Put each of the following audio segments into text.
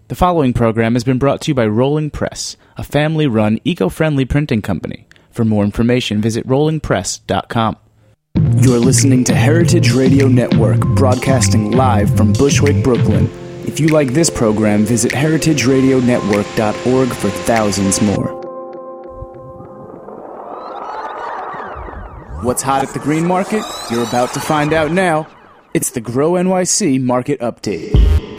The following program has been brought to you by Rolling Press, a family-run, eco-friendly printing company. For more information, visit rollingpress.com. You're listening to Heritage Radio Network, broadcasting live from Bushwick, Brooklyn. If you like this program, visit heritageradionetwork.org for thousands more. What's hot at the green market? You're about to find out now. It's the Grow NYC Market Update.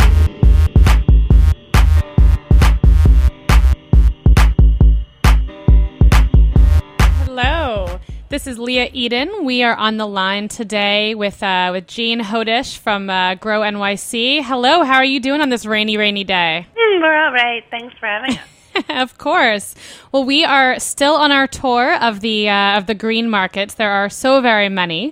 Hello, this is Leah Eden. We are on the line today with Jean Hodish from Grow NYC. Hello, how are you doing on this rainy day? We're all right. Thanks for having us. Of course. Well, we are still on our tour of the green markets. There are so very many.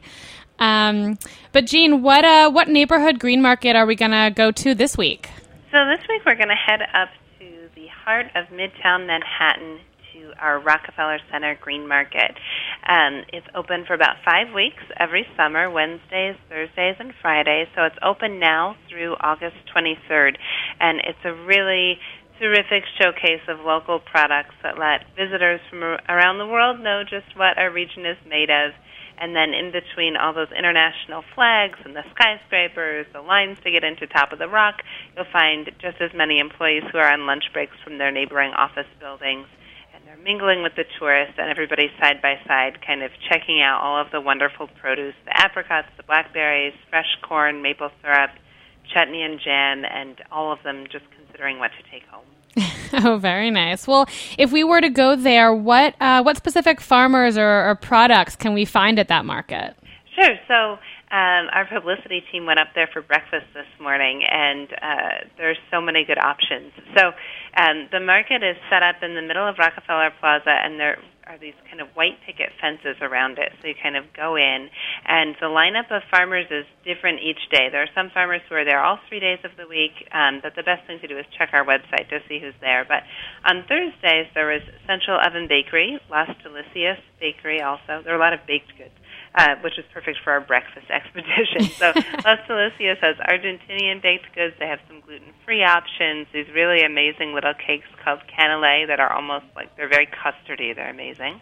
But Jean, what neighborhood green market are we going to go to this week? So this week we're going to head up to the heart of Midtown Manhattan to our Rockefeller Center Green Market. It's open for about 5 weeks every summer, Wednesdays, Thursdays, and Fridays. So it's open now through August 23rd. And it's a really terrific showcase of local products that let visitors from around the world know just what our region is made of. And then in between all those international flags and the skyscrapers, the lines to get into Top of the Rock, you'll find just as many employees who are on lunch breaks from their neighboring office buildings. And they're mingling with the tourists, and everybody's side by side kind of checking out all of the wonderful produce, the apricots, the blackberries, fresh corn, maple syrup, chutney and jam, and all of them just considering what to take home. Oh, very nice. Well, if we were to go there, what specific farmers or products can we find at that market? Sure. So our publicity team went up there for breakfast this morning, and there's so many good options. So the market is set up in the middle of Rockefeller Plaza, and there are these kind of white picket fences around it. So you kind of go in, and the lineup of farmers is different each day. There are some farmers who are there all 3 days of the week, but the best thing to do is check our website to see who's there. But on Thursdays, there was Central Oven Bakery, Las Delicias Bakery also. There are a lot of baked goods, which is perfect for our breakfast expedition. So Las Delicias has Argentinian baked goods. They have some gluten-free options, these really amazing little cakes called cannelé that are almost like, they're very custardy. They're amazing.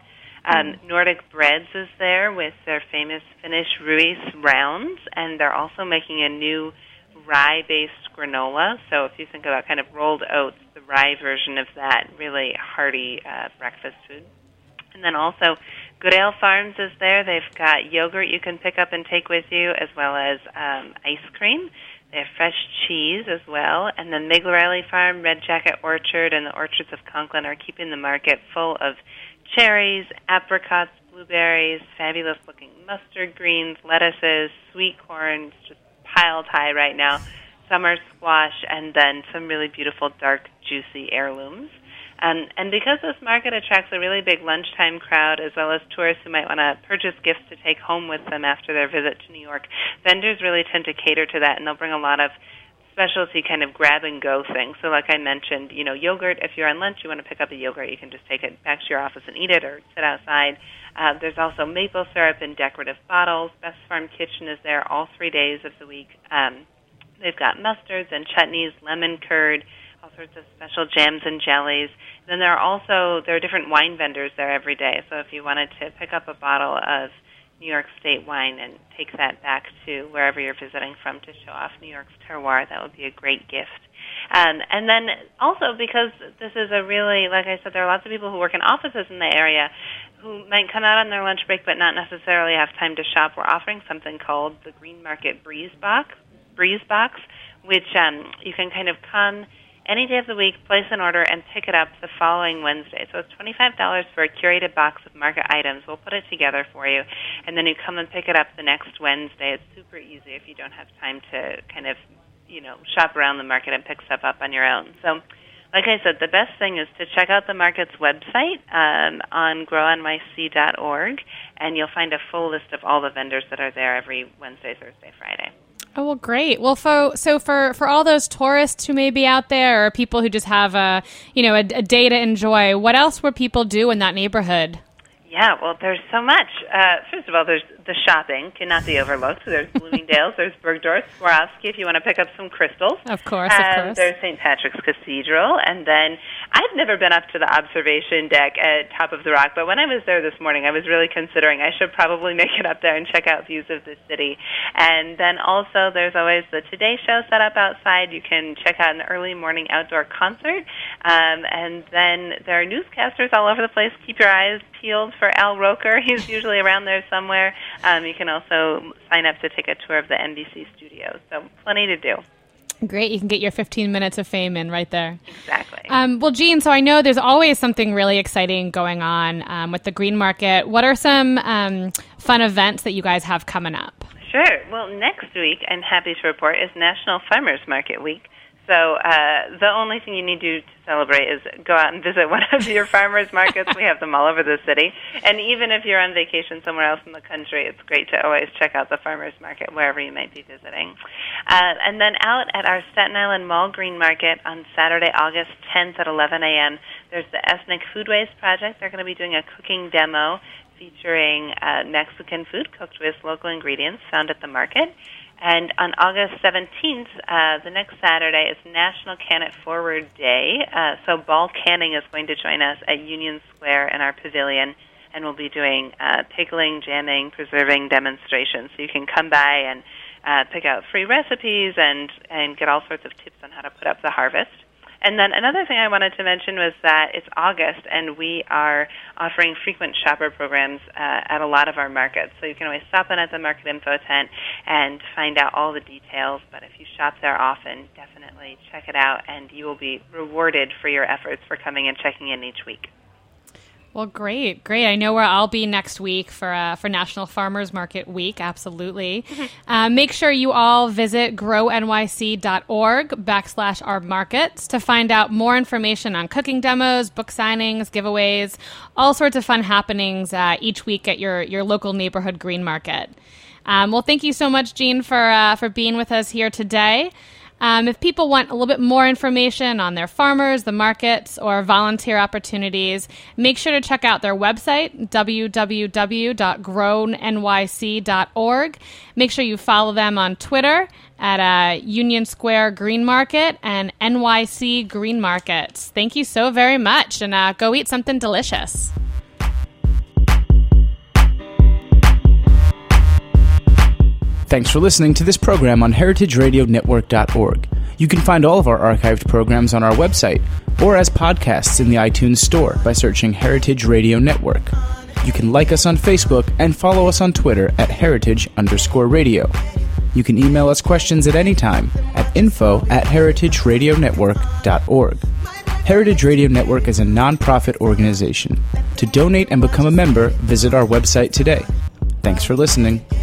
Nordic Breads is there with their famous Finnish Ruis rounds, and they're also making a new rye-based granola. So if you think about kind of rolled oats, the rye version of that, really hearty breakfast food. And then also Good Ale Farms is there. They've got yogurt you can pick up and take with you, as well as ice cream. They have fresh cheese as well. And then Miglarelli Farm, Red Jacket Orchard, and the Orchards of Conklin are keeping the market full of cherries, apricots, blueberries, fabulous-looking mustard greens, lettuces, sweet corn, just piled high right now, summer squash, and then some really beautiful dark, juicy heirlooms. And because this market attracts a really big lunchtime crowd, as well as tourists who might want to purchase gifts to take home with them after their visit to New York, vendors really tend to cater to that, and they'll bring a lot of specialty kind of grab-and-go things. So like I mentioned, yogurt, if you're on lunch, you want to pick up a yogurt, you can just take it back to your office and eat it or sit outside. There's also maple syrup in decorative bottles. Best Farm Kitchen is there all 3 days of the week. They've got mustards and chutneys, lemon curd, all sorts of special jams and jellies. Then there are different wine vendors there every day. So if you wanted to pick up a bottle of New York State wine and take that back to wherever you're visiting from to show off New York's terroir, that would be a great gift. And then also, because this is a really, like I said, there are lots of people who work in offices in the area who might come out on their lunch break but not necessarily have time to shop. We're offering something called the Green Market Breeze Box, which you can kind of come any day of the week, place an order, and pick it up the following Wednesday. So it's $25 for a curated box of market items. We'll put it together for you, and then you come and pick it up the next Wednesday. It's super easy if you don't have time to kind of, shop around the market and pick stuff up on your own. So, like I said, the best thing is to check out the market's website on grownyc.org, and you'll find a full list of all the vendors that are there every Wednesday, Thursday, Friday. Oh, well, great. Well, for all those tourists who may be out there, or people who just have a day to enjoy, what else would people do in that neighborhood? Yeah, well, there's so much. First of all, there's the shopping cannot be overlooked. So there's Bloomingdale's, there's Bergdorf, Swarovski if you want to pick up some crystals. Of course. There's St. Patrick's Cathedral, and then I've never been up to the observation deck at Top of the Rock, but when I was there this morning, I was really considering I should probably make it up there and check out views of the city. And then also there's always the Today Show set up outside. You can check out an early morning outdoor concert. And then there are newscasters all over the place. Keep your eyes peeled for Al Roker. He's usually around there somewhere. You can also sign up to take a tour of the NBC studios. So plenty to do. Great. You can get your 15 minutes of fame in right there. Exactly. Well, Jean, so I know there's always something really exciting going on with the Green Market. What are some fun events that you guys have coming up? Sure. Well, next week, I'm happy to report, is National Farmers Market Week. So the only thing you need to do to celebrate is go out and visit one of your farmers markets. We have them all over the city. And even if you're on vacation somewhere else in the country, it's great to always check out the farmers market wherever you might be visiting. And then out at our Staten Island Mall Green Market on Saturday, August 10th at 11 a.m., there's the Ethnic Foodways Project. They're going to be doing a cooking demo featuring Mexican food cooked with local ingredients found at the market. And on August 17th, the next Saturday, is National Can It Forward Day. So Ball Canning is going to join us at Union Square in our pavilion, and we'll be doing pickling, jamming, preserving demonstrations. So you can come by and pick out free recipes and get all sorts of tips on how to put up the harvest. And then another thing I wanted to mention was that it's August, and we are offering frequent shopper programs at a lot of our markets. So you can always stop in at the Market Info tent and find out all the details. But if you shop there often, definitely check it out, and you will be rewarded for your efforts for coming and checking in each week. Well, great. I know where I'll be next week for National Farmers Market Week. Absolutely. Make sure you all visit grownyc.org/our markets to find out more information on cooking demos, book signings, giveaways, all sorts of fun happenings each week at your local neighborhood green market. Well, thank you so much, Jean, for being with us here today. If people want a little bit more information on their farmers, the markets, or volunteer opportunities, make sure to check out their website, www.grownnyc.org. Make sure you follow them on Twitter at Union Square Green Market and NYC Green Markets. Thank you so very much, and go eat something delicious. Thanks for listening to this program on heritageradionetwork.org. You can find all of our archived programs on our website or as podcasts in the iTunes Store by searching Heritage Radio Network. You can like us on Facebook and follow us on Twitter at @heritage_radio. You can email us questions at any time at info@heritageradionetwork.org. Heritage Radio Network is a nonprofit organization. To donate and become a member, visit our website today. Thanks for listening.